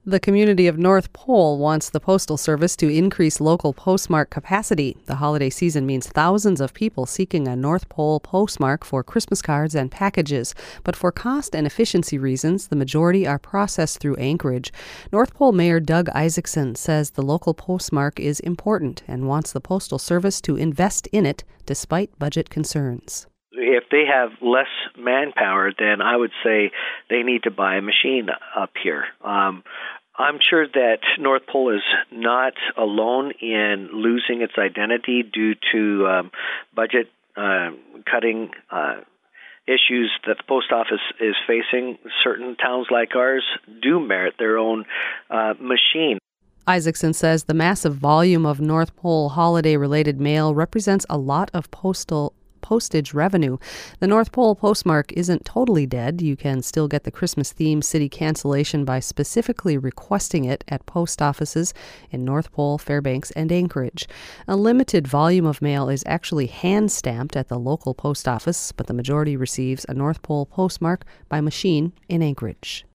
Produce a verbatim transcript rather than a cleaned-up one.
The community of North Pole wants the Postal Service to increase local postmark capacity. The holiday season means thousands of people seeking a North Pole postmark for Christmas cards and packages. But for cost and efficiency reasons, the majority are processed through Anchorage. North Pole Mayor Doug Isaacson says the local postmark is important and wants the Postal Service to invest in it despite budget concerns. If they have less manpower, then I would say they need to buy a machine up here. Um, I'm sure that North Pole is not alone in losing its identity due to um, budget uh, cutting uh, issues that the post office is facing. Certain towns like ours do merit their own uh, machine. Isaacson says the massive volume of North Pole holiday-related mail represents a lot of postal postage revenue. The North Pole postmark isn't totally dead. You can still get the Christmas-themed city cancellation by specifically requesting it at post offices in North Pole, Fairbanks, and Anchorage. A limited volume of mail is actually hand-stamped at the local post office, but the majority receives a North Pole postmark by machine in Anchorage.